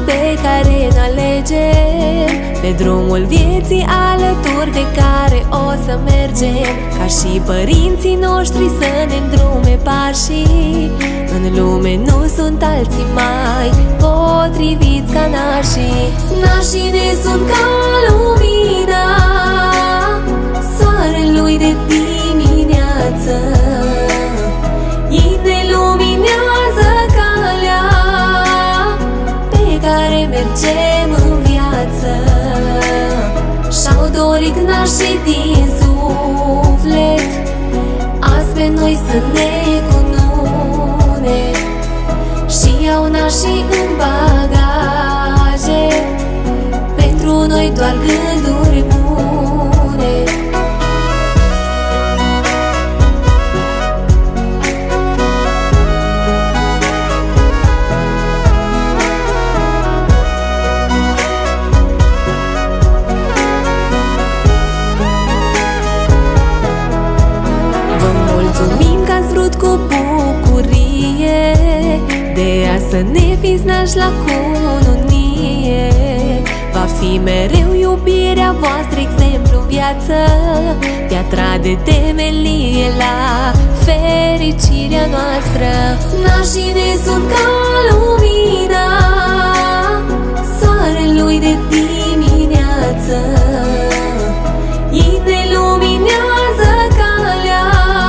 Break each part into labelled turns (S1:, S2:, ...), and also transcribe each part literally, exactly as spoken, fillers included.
S1: pe care n-alegem, pe drumul vieții alături de care o să mergem. Ca și părinții noștri să ne îndrume pașii, în lume nu sunt alții mai potriviți ca nașii. Nașii ne sunt ca lumina soarelui de dimineață. Ei ne luminează calea pe care mergem în viață. Și-au dorit nașii din suflet azi pe noi să ne cunune, și iau nașii în bagaje pentru noi doar gânduri bune. Mulțumim că ați vrut cu bucurie de a să ne fiți nași la cununie. Va fi mereu iubirea voastră exemplu în viață, piatra de temelie la fericirea noastră. Nașii ne sunt ca lumina soarelui de dimineață. Ei ne luminează calea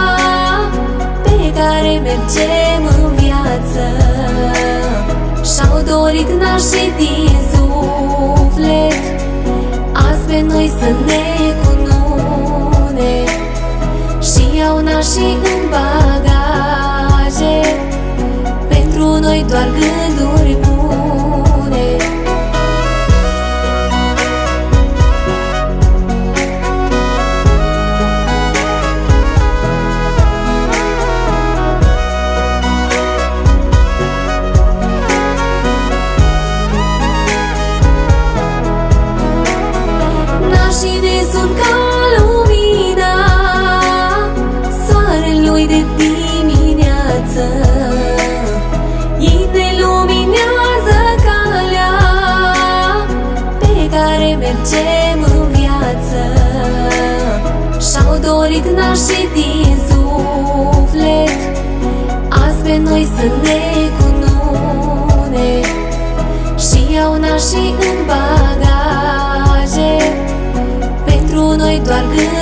S1: pe care mergem în viață. Și-au dorit nașii din suflet azi pe noi să ne cunune, și iau nașii în bagaje pentru noi doar gânduri bune. Nașii ne sunt ca lumina soarelui de dimineață. Ei ne luminează calea pe care mergem în viață. Și-au dorit nașii din suflet azi pe noi să ne cunune, și iau nașii în bagaje pentru noi doar gânduri.